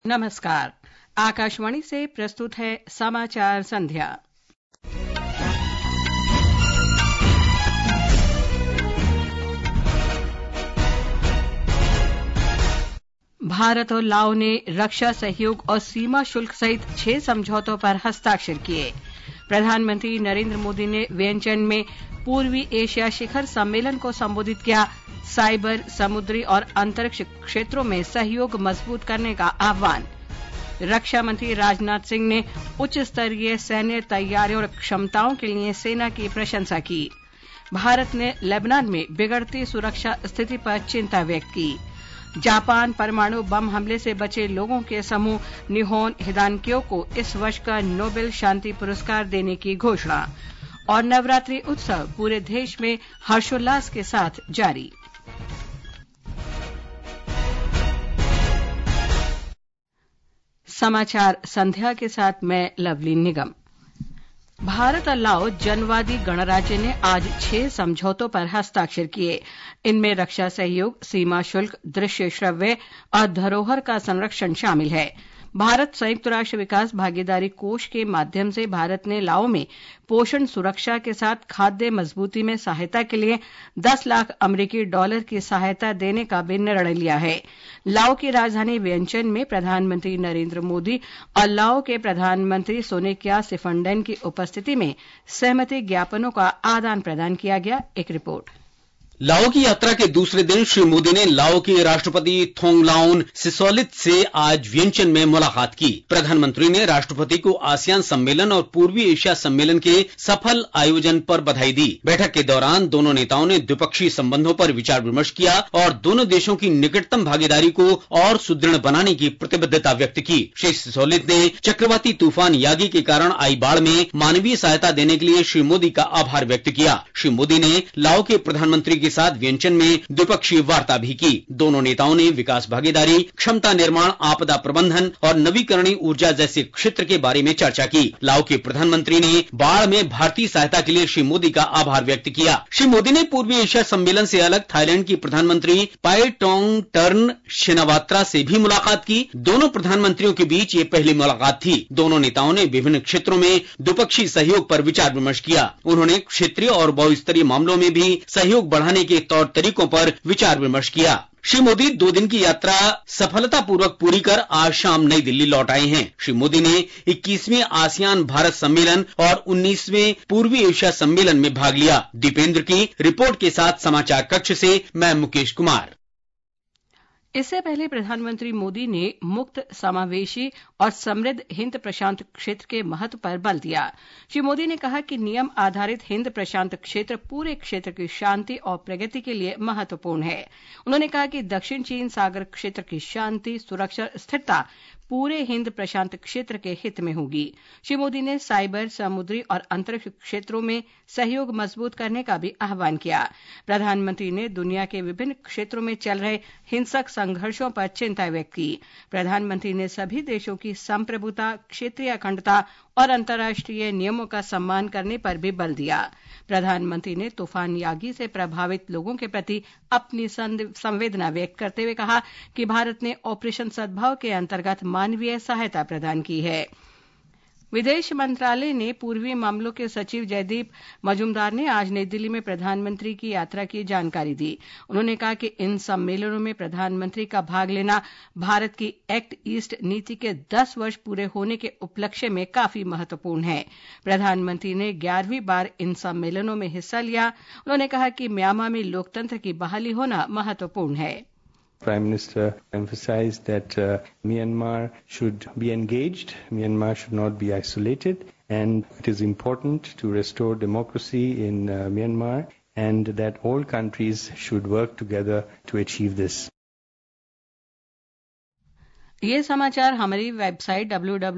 नमस्कार। आकाशवाणी से प्रस्तुत है समाचार संध्या। भारत और लाओ ने रक्षा सहयोग और सीमा शुल्क सहित 6 समझौतों पर हस्ताक्षर किए। प्रधानमंत्री नरेंद्र मोदी ने वियंचन में पूर्वी एशिया शिखर सम्मेलन को संबोधित किया। साइबर, समुद्री और अंतरिक्ष क्षेत्रों में सहयोग मजबूत करने का आह्वान। रक्षा मंत्री राजनाथ सिंह ने उच्च स्तरीय सैन्य तैयारियों और क्षमताओं के लिए सेना की प्रशंसा की। भारत ने लेबनान में बिगड़ती सुरक्षा स्थिति पर चिंता व्यक्त की। जापान परमाणु बम हमले से बचे लोगों के समूह निहोन हिदानक्यो को इस वर्ष का नोबेल शांति पुरस्कार देने की घोषणा। और नवरात्रि उत्सव पूरे देश में हर्षोल्लास के साथ जारी। समाचार संध्या के साथ मैं लवली निगम। भारत और लाओ जनवादी गणराज्य ने आज 6 समझौतों पर हस्ताक्षर किए। इनमें रक्षा सहयोग, सीमा शुल्क, दृश्य श्रव्य और धरोहर का संरक्षण शामिल है। भारत संयुक्त राष्ट्र विकास भागीदारी कोष के माध्यम से भारत ने लाओ में पोषण सुरक्षा के साथ खाद्य मजबूती में सहायता के लिए 10 लाख अमेरिकी डॉलर की सहायता देने का भी निर्णय लिया है। लाओ की राजधानी वियंचन में प्रधानमंत्री नरेंद्र मोदी और लाओ के प्रधानमंत्री सोनेक्या सिफंडन की उपस्थिति में सहमति ज्ञापनों का आदान प्रदान किया गया। एक रिपोर्ट। लाओ की यात्रा के दूसरे दिन श्री मोदी ने लाओ के राष्ट्रपति थोंगलाउन सिसोलिथ से आज वियंचन में मुलाकात की। प्रधानमंत्री ने राष्ट्रपति को आसियान सम्मेलन और पूर्वी एशिया सम्मेलन के सफल आयोजन पर बधाई दी। बैठक के दौरान दोनों नेताओं ने द्विपक्षीय संबंधों पर विचार विमर्श किया और दोनों देशों की निकटतम भागीदारी को और सुदृढ़ बनाने की प्रतिबद्धता व्यक्त की। श्री सिसोलिथ ने चक्रवाती तूफान यागी के कारण आई बाढ़ में मानवीय सहायता देने के लिए श्री मोदी का आभार व्यक्त किया। श्री मोदी ने लाओ के प्रधानमंत्री के साथ वियंचन में द्विपक्षीय वार्ता भी की। दोनों नेताओं ने विकास भागीदारी, क्षमता निर्माण, आपदा प्रबंधन और नवीकरणीय ऊर्जा जैसे क्षेत्र के बारे में चर्चा की। लाओ के प्रधानमंत्री ने बाढ़ में भारतीय सहायता के लिए श्री मोदी का आभार व्यक्त किया। श्री मोदी ने पूर्वी एशिया सम्मेलन से अलग थाईलैंड की प्रधानमंत्री पाइटोंग टर्न शिनावात्रा से भी मुलाकात की। दोनों प्रधानमंत्रियों के बीच ये पहली मुलाकात थी। दोनों नेताओं ने विभिन्न क्षेत्रों में द्विपक्षीय सहयोग पर विचार विमर्श किया। उन्होंने क्षेत्रीय और बहुस्तरीय मामलों में भी सहयोग बढ़ाने के तौर तरीकों पर विचार विमर्श किया। श्री मोदी 2 दिन की यात्रा सफलतापूर्वक पूरी कर आज शाम नई दिल्ली लौट आए हैं। श्री मोदी ने 21वें आसियान भारत सम्मेलन और 19वें पूर्वी एशिया सम्मेलन में भाग लिया। दीपेंद्र की रिपोर्ट के साथ समाचार कक्ष से मैं मुकेश कुमार। इससे पहले प्रधानमंत्री मोदी ने मुक्त, समावेशी और समृद्ध हिंद प्रशांत क्षेत्र के महत्व पर बल दिया। श्री मोदी ने कहा कि नियम आधारित हिंद प्रशांत क्षेत्र पूरे क्षेत्र की शांति और प्रगति के लिए महत्वपूर्ण है। उन्होंने कहा कि दक्षिण चीन सागर क्षेत्र की शांति, सुरक्षा और स्थिरता पूरे हिंद प्रशांत क्षेत्र के हित में होगी। श्री मोदी ने साइबर, समुद्री और अंतरिक्ष क्षेत्रों में सहयोग मजबूत करने का भी आह्वान किया। प्रधानमंत्री ने दुनिया के विभिन्न क्षेत्रों में चल रहे हिंसक संघर्षों पर चिंता व्यक्त की। प्रधानमंत्री ने सभी देशों की संप्रभुता, क्षेत्रीय अखंडता और अंतर्राष्ट्रीय नियमों का सम्मान करने पर भी बल दिया। प्रधानमंत्री ने तूफान यागी से प्रभावित लोगों के प्रति अपनी संवेदना व्यक्त करते हुए कहा कि भारत ने ऑपरेशन सद्भाव के अंतर्गत मानवीय सहायता प्रदान की है। विदेश मंत्रालय ने पूर्वी मामलों के सचिव जयदीप मजूमदार ने आज नई दिल्ली में प्रधानमंत्री की यात्रा की जानकारी दी। उन्होंने कहा कि इन सम्मेलनों में प्रधानमंत्री का भाग लेना भारत की एक्ट ईस्ट नीति के 10 वर्ष पूरे होने के उपलक्ष्य में काफी महत्वपूर्ण है। प्रधानमंत्री ने 11वीं बार इन सम्मेलनों में हिस्सा लिया। उन्होंने कहा कि म्यांमार में लोकतंत्र की बहाली होना महत्वपूर्ण है। Prime Minister emphasized that Myanmar should be engaged, Myanmar should not be isolated, and it is important to restore democracy in Myanmar and that all countries should work together to achieve this. ये समाचार हमारी website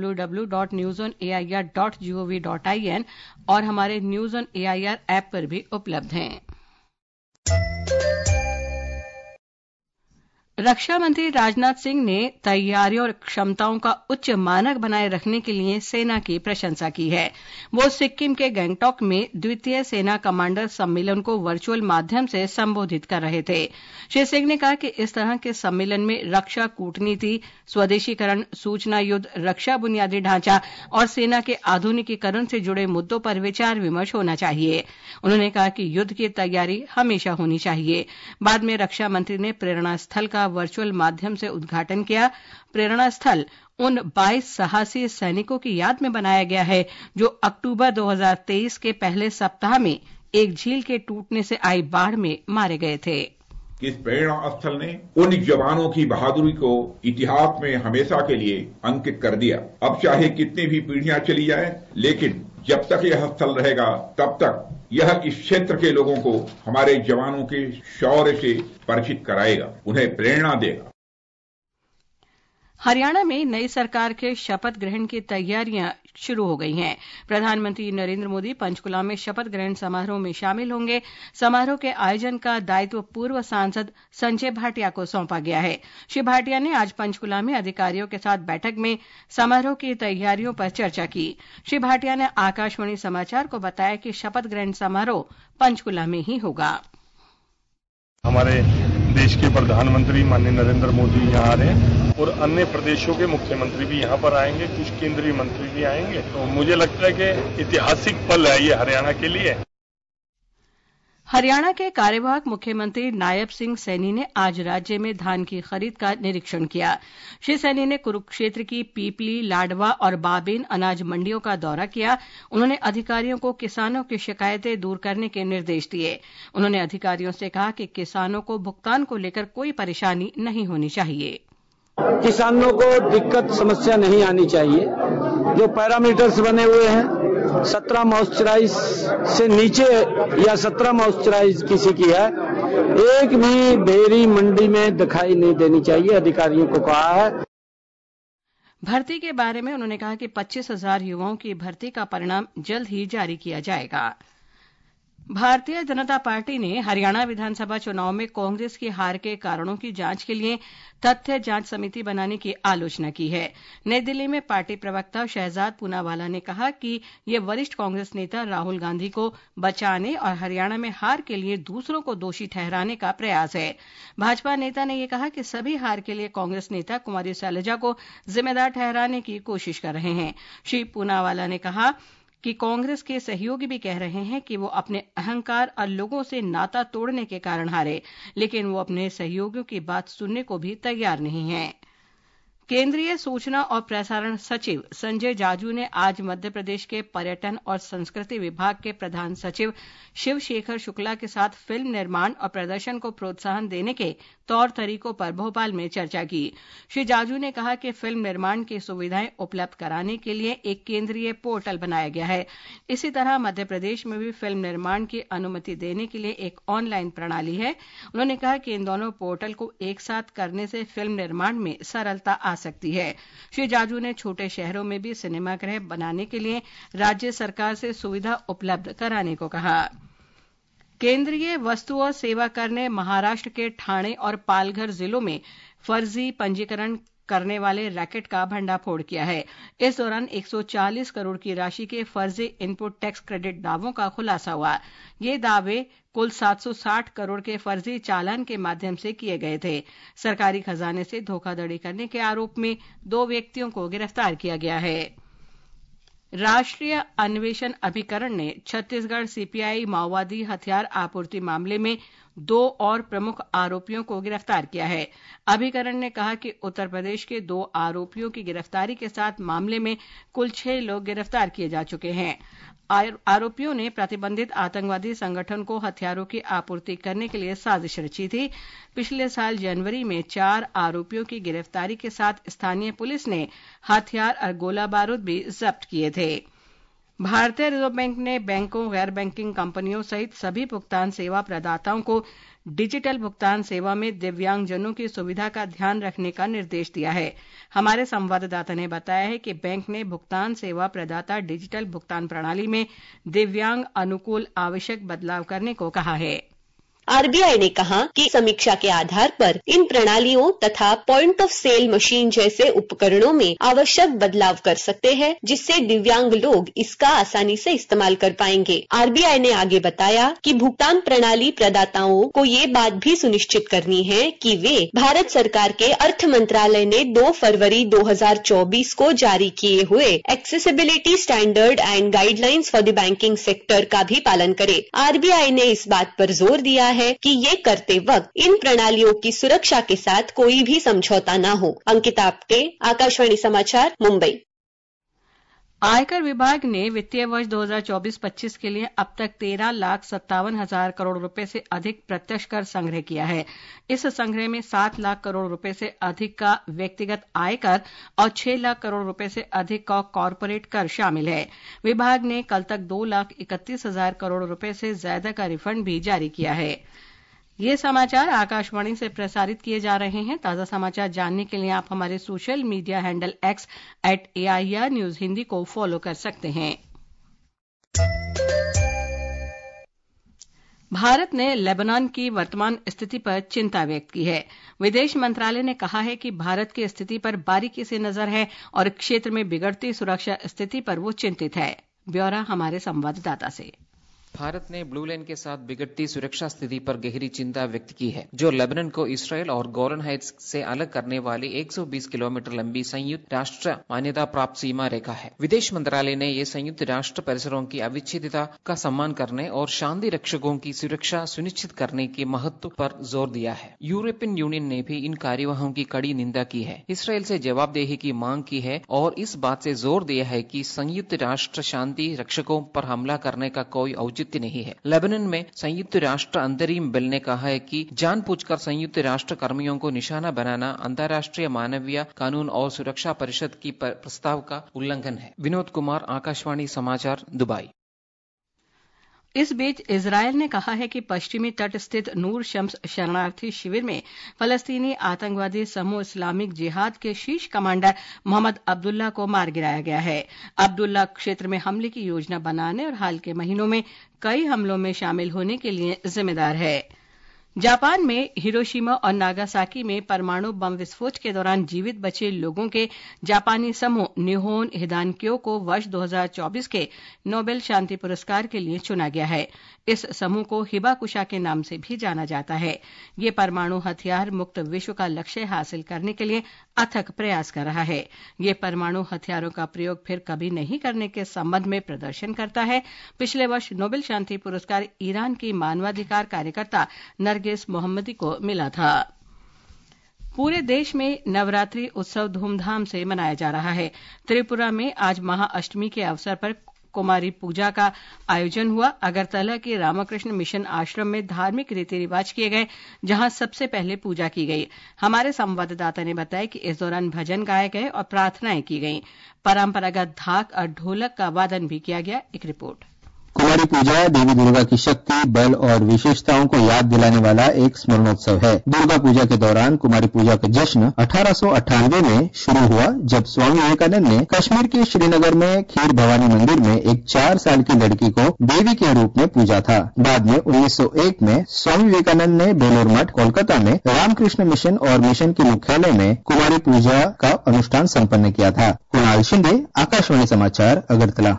www.newsonair.gov.in और हमारे news on AIR app पर भी उपलब्ध हैं। रक्षा मंत्री राजनाथ सिंह ने तैयारियों और क्षमताओं का उच्च मानक बनाए रखने के लिए सेना की प्रशंसा की है। वो सिक्किम के गंगटोक में द्वितीय सेना कमांडर सम्मेलन को वर्चुअल माध्यम से संबोधित कर रहे थे। श्री सिंह ने कहा कि इस तरह के सम्मेलन में रक्षा कूटनीति, स्वदेशीकरण, सूचना युद्ध, रक्षा बुनियादी ढांचा और सेना के आधुनिकीकरण से जुड़े मुद्दों पर विचार विमर्श होना चाहिए। उन्होंने कहा कि युद्ध की तैयारी हमेशा होनी चाहिए। बाद में रक्षा मंत्री ने प्रेरणा स्थल का वर्चुअल माध्यम से उद्घाटन किया। प्रेरणा स्थल उन 22 साहसी सैनिकों की याद में बनाया गया है जो अक्टूबर 2023 के पहले सप्ताह में एक झील के टूटने से आई बाढ़ में मारे गए थे। इस प्रेरणा स्थल ने उन जवानों की बहादुरी को इतिहास में हमेशा के लिए अंकित कर दिया। अब चाहे कितनी भी पीढ़ियां चली जाए, लेकिन जब तक यह स्थल रहेगा तब तक यह इस क्षेत्र के लोगों को हमारे जवानों के शौर्य से परिचित कराएगा, उन्हें प्रेरणा देगा। हरियाणा में नई सरकार के शपथ ग्रहण की तैयारियां शुरू हो गई हैं। प्रधानमंत्री नरेंद्र मोदी पंचकुला में शपथ ग्रहण समारोह में शामिल होंगे। समारोह के आयोजन का दायित्व पूर्व सांसद संजय भाटिया को सौंपा गया है। श्री भाटिया ने आज पंचकुला में अधिकारियों के साथ बैठक में समारोह की तैयारियों पर चर्चा की। श्री भाटिया ने आकाशवाणी समाचार को बताया कि शपथ ग्रहण समारोह पंचकुला में ही होगा। हमारे देश के प्रधानमंत्री माननीय नरेंद्र मोदी यहाँ आ रहे हैं और अन्य प्रदेशों के मुख्यमंत्री भी यहाँ पर आएंगे, कुछ केंद्रीय मंत्री भी आएंगे। तो मुझे लगता है कि ऐतिहासिक पल है ये हरियाणा के लिए। हरियाणा के कार्यवाहक मुख्यमंत्री नायब सिंह सैनी ने आज राज्य में धान की खरीद का निरीक्षण किया। श्री सैनी ने कुरुक्षेत्र की पीपली, लाडवा और बाबेन अनाज मंडियों का दौरा किया। उन्होंने अधिकारियों को किसानों की शिकायतें दूर करने के निर्देश दिए। उन्होंने अधिकारियों से कहा कि किसानों को भुगतान को लेकर कोई परेशानी नहीं होनी चाहिए। किसानों को दिक्कत समस्या नहीं आनी चाहिए। जो पैरामीटर्स बने हुए हैं 17 मॉइस्चराइज से नीचे या 17 मॉइस्चराइज किसी की है, एक भी ढेरी मंडी में दिखाई नहीं देनी चाहिए, अधिकारियों को कहा है। भर्ती के बारे में उन्होंने कहा कि 25,000 युवाओं की भर्ती का परिणाम जल्द ही जारी किया जाएगा। भारतीय जनता पार्टी ने हरियाणा विधानसभा चुनाव में कांग्रेस की हार के कारणों की जांच के लिए तथ्य जांच समिति बनाने की आलोचना की है। नई दिल्ली में पार्टी प्रवक्ता शहजाद पूनावाला ने कहा कि यह वरिष्ठ कांग्रेस नेता राहुल गांधी को बचाने और हरियाणा में हार के लिए दूसरों को दोषी ठहराने का प्रयास है। भाजपा नेता ने यह कहा कि सभी हार के लिए कांग्रेस नेता कुमारी शैलजा को जिम्मेदार ठहराने की कोशिश कर रहे हैं। श्री पूनावाला ने कहा कि कांग्रेस के सहयोगी भी कह रहे हैं कि वो अपने अहंकार और लोगों से नाता तोड़ने के कारण हारे, लेकिन वो अपने सहयोगियों की बात सुनने को भी तैयार नहीं हैं। केंद्रीय सूचना और प्रसारण सचिव संजय जाजू ने आज मध्य प्रदेश के पर्यटन और संस्कृति विभाग के प्रधान सचिव शिव शेखर शुक्ला के साथ फिल्म निर्माण और प्रदर्शन को प्रोत्साहन देने के तौर तरीकों पर भोपाल में चर्चा की। श्री जाजू ने कहा कि फिल्म निर्माण की सुविधाएं उपलब्ध कराने के लिए एक केंद्रीय पोर्टल बनाया गया है। इसी तरह मध्य प्रदेश में भी फिल्म निर्माण की अनुमति देने के लिए एक ऑनलाइन प्रणाली है। उन्होंने कहा कि इन दोनों पोर्टल को एक साथ करने से फिल्म निर्माण में सरलता आ सकती है। श्री जाजू ने छोटे शहरों में भी सिनेमागृह बनाने के लिए राज्य सरकार से सुविधा उपलब्ध कराने को कहा। केंद्रीय वस्तु और सेवा कर ने महाराष्ट्र के ठाणे और पालघर जिलों में फर्जी पंजीकरण करने वाले रैकेट का भंडाफोड़ किया है। इस दौरान 140 करोड़ की राशि के फर्जी इनपुट टैक्स क्रेडिट दावों का खुलासा हुआ। ये दावे कुल 760 करोड़ के फर्जी चालान के माध्यम से किए गए थे। सरकारी खजाने से धोखाधड़ी करने के आरोप में 2 व्यक्तियों को गिरफ्तार किया गया है। राष्ट्रीय अन्वेषण अभिकरण ने छत्तीसगढ़ सीपीआई माओवादी हथियार आपूर्ति मामले में 2 और प्रमुख आरोपियों को गिरफ्तार किया है। अभिकरण ने कहा कि उत्तर प्रदेश के 2 आरोपियों की गिरफ्तारी के साथ मामले में कुल 6 लोग गिरफ्तार किए जा चुके हैं। आरोपियों ने प्रतिबंधित आतंकवादी संगठन को हथियारों की आपूर्ति करने के लिए साजिश रची थी। पिछले साल जनवरी में 4 आरोपियों की गिरफ्तारी के साथ स्थानीय पुलिस ने हथियार और गोला बारूद भी जब्त किए थे। भारतीय रिजर्व बैंक ने बैंकों, गैर बैंकिंग कंपनियों सहित सभी भुगतान सेवा प्रदाताओं को डिजिटल भुगतान सेवा में दिव्यांगजनों की सुविधा का ध्यान रखने का निर्देश दिया है। हमारे संवाददाता ने बताया है कि बैंक ने भुगतान सेवा प्रदाता डिजिटल भुगतान प्रणाली में दिव्यांग अनुकूल आवश्यक बदलाव करने को कहा है। आरबीआई ने कहा कि समीक्षा के आधार पर इन प्रणालियों तथा पॉइंट ऑफ सेल मशीन जैसे उपकरणों में आवश्यक बदलाव कर सकते हैं, जिससे दिव्यांग लोग इसका आसानी से इस्तेमाल कर पाएंगे। आरबीआई ने आगे बताया कि भुगतान प्रणाली प्रदाताओं को ये बात भी सुनिश्चित करनी है कि वे भारत सरकार के अर्थ मंत्रालय ने 2 फरवरी 2024 को जारी किए हुए accessibility standard and guidelines for the banking sector का भी पालन करें। आरबीआई ने इस बात पर जोर दिया है कि ये करते वक्त इन प्रणालियों की सुरक्षा के साथ कोई भी समझौता न हो। अंकिता आप्टे, आकाशवाणी समाचार, मुंबई। आयकर विभाग ने वित्तीय वर्ष 2024-25 के लिए अब तक 13,57,000 करोड़ रुपए से अधिक प्रत्यक्ष कर संग्रह किया है। इस संग्रह में 7 लाख करोड़ रुपए से अधिक का व्यक्तिगत आयकर और 6 लाख करोड़ रुपए से अधिक का कॉरपोरेट कर शामिल है। विभाग ने कल तक 2,31,000 करोड़ रुपए से ज्यादा का रिफंड भी जारी किया है। ये समाचार आकाशवाणी से प्रसारित किए जा रहे हैं। ताजा समाचार जानने के लिए आप हमारे social media handle X @AIR News Hindi को फॉलो कर सकते हैं। भारत ने लेबनान की वर्तमान स्थिति पर चिंता व्यक्त की है। विदेश मंत्रालय ने कहा है कि भारत की स्थिति पर बारीकी से नजर है और क्षेत्र में बिगड़ती सुरक्षा स्थिति पर वो चिंतित है। ब्यौरा हमारे संवाददाता से। भारत ने ब्लू लाइन के साथ बिगड़ती सुरक्षा स्थिति पर गहरी चिंता व्यक्त की है, जो लेबनान को इसराइल और गोलन हाइट्स से अलग करने वाली 120 किलोमीटर लंबी संयुक्त राष्ट्र मान्यता प्राप्त सीमा रेखा है। विदेश मंत्रालय ने ये संयुक्त राष्ट्र परिसरों की अविच्छेद्यता का सम्मान करने और शांति रक्षकों की सुरक्षा सुनिश्चित करने के महत्व पर जोर दिया है। यूरोपियन यूनियन ने भी इन कार्यवाहों की कड़ी निंदा की है, इसराइल से जवाबदेही की मांग की है और इस बात से जोर दिया है कि संयुक्त राष्ट्र शांति रक्षकों पर हमला करने का कोई औचित्य नहीं है। लेबनान में संयुक्त राष्ट्र अंतरिम बल ने कहा है कि जानबूझकर संयुक्त राष्ट्र कर्मियों को निशाना बनाना अंतर्राष्ट्रीय मानवीय कानून और सुरक्षा परिषद की प्रस्ताव का उल्लंघन है। विनोद कुमार, आकाशवाणी समाचार, दुबई। इस बीच इजरायल ने कहा है कि पश्चिमी तट स्थित नूर शम्स शरणार्थी शिविर में फलस्तीनी आतंकवादी समूह इस्लामिक जिहाद के शीर्ष कमांडर मोहम्मद अब्दुल्ला को मार गिराया गया है। अब्दुल्ला क्षेत्र में हमले की योजना बनाने और हाल के महीनों में कई हमलों में शामिल होने के लिए जिम्मेदार है। जापान में हिरोशिमा और नागासाकी में परमाणु बम विस्फोट के दौरान जीवित बचे लोगों के जापानी समूह निहोन हिदानक्यो को वर्ष 2024 के नोबेल शांति पुरस्कार के लिए चुना गया है। इस समूह को हिबाकुशा के नाम से भी जाना जाता है। ये परमाणु हथियार मुक्त विश्व का लक्ष्य हासिल करने के लिए अथक प्रयास कर रहा है। ये परमाणु हथियारों का प्रयोग फिर कभी नहीं करने के संबंध में प्रदर्शन करता है। पिछले वर्ष नोबेल शांति पुरस्कार ईरान की मानवाधिकार कार्यकर्ता नरगिस मोहम्मदी को मिला था। पूरे देश में नवरात्रि उत्सव धूमधाम से मनाया जा रहा है। त्रिपुरा में आज महाअष्टमी के अवसर पर कुमारी पूजा का आयोजन हुआ। अगरतला के रामकृष्ण मिशन आश्रम में धार्मिक रीति रिवाज किए गए, जहां सबसे पहले पूजा की गई। हमारे संवाददाता ने बताया कि इस दौरान भजन गाए गए और प्रार्थनाएं की गईं। परंपरागत ढाक और ढोलक का वादन भी किया गया। एक रिपोर्ट। कुमारी पूजा देवी दुर्गा की शक्ति, बल और विशेषताओं को याद दिलाने वाला एक स्मरणोत्सव है। दुर्गा पूजा के दौरान कुमारी पूजा का जश्न 1898 में शुरू हुआ, जब स्वामी विवेकानंद ने कश्मीर के श्रीनगर में खीर भवानी मंदिर में एक 4 साल की लड़की को देवी के रूप में पूजा था। बाद में 1901 में स्वामी विवेकानंद ने बेलूर मठ, कोलकाता में रामकृष्ण मिशन और मिशन के मुख्यालय में कुमारी पूजा का अनुष्ठान संपन्न किया था। कुणाल शिंदे, आकाशवाणी समाचार, अगरतला।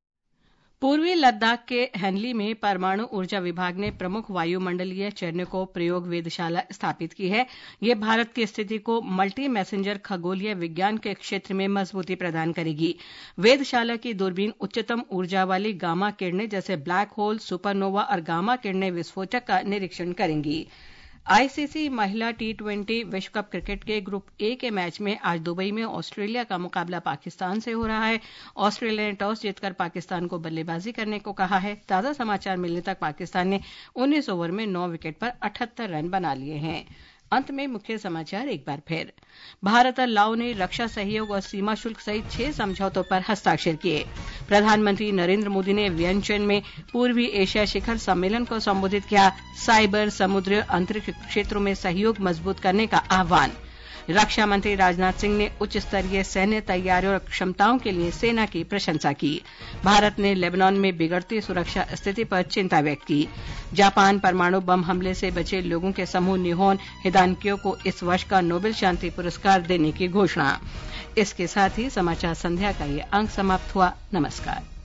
पूर्वी लद्दाख के हैनली में परमाणु ऊर्जा विभाग ने प्रमुख वायुमंडलीय चयनिकों प्रयोग वेधशाला स्थापित की है। यह भारत की स्थिति को मल्टी मैसेंजर खगोलीय विज्ञान के क्षेत्र में मजबूती प्रदान करेगी। वेधशाला की दूरबीन उच्चतम ऊर्जा वाली गामा किरणें जैसे ब्लैक होल, सुपरनोवा और गामा किरणें विस्फोटक का निरीक्षण करेंगी। आईसीसी महिला T20 विश्व कप क्रिकेट के ग्रुप ए के मैच में आज दुबई में ऑस्ट्रेलिया का मुकाबला पाकिस्तान से हो रहा है। ऑस्ट्रेलिया ने टॉस जीतकर पाकिस्तान को बल्लेबाजी करने को कहा है। ताजा समाचार मिलने तक पाकिस्तान ने 19 ओवर में 9 विकेट पर 78 रन बना लिए हैं। अंत में मुख्य समाचार एक बार फिर। भारत और लाओ ने रक्षा सहयोग और सीमा शुल्क सहित 6 समझौतों पर हस्ताक्षर किए। प्रधानमंत्री नरेंद्र मोदी ने वियंचन में पूर्वी एशिया शिखर सम्मेलन को संबोधित किया। साइबर, समुद्र, अंतरिक्ष क्षेत्रों में सहयोग मजबूत करने का आह्वान। रक्षा मंत्री राजनाथ सिंह ने उच्च स्तरीय सैन्य तैयारियों और क्षमताओं के लिए सेना की प्रशंसा की। भारत ने लेबनान में बिगड़ती सुरक्षा स्थिति पर चिंता व्यक्त की। जापान परमाणु बम हमले से बचे लोगों के समूह निहोन हिदानक्यो को इस वर्ष का नोबेल शांति पुरस्कार देने की घोषणा। इसके साथ ही समाचार संध्या का ये अंक समाप्त हुआ। नमस्कार।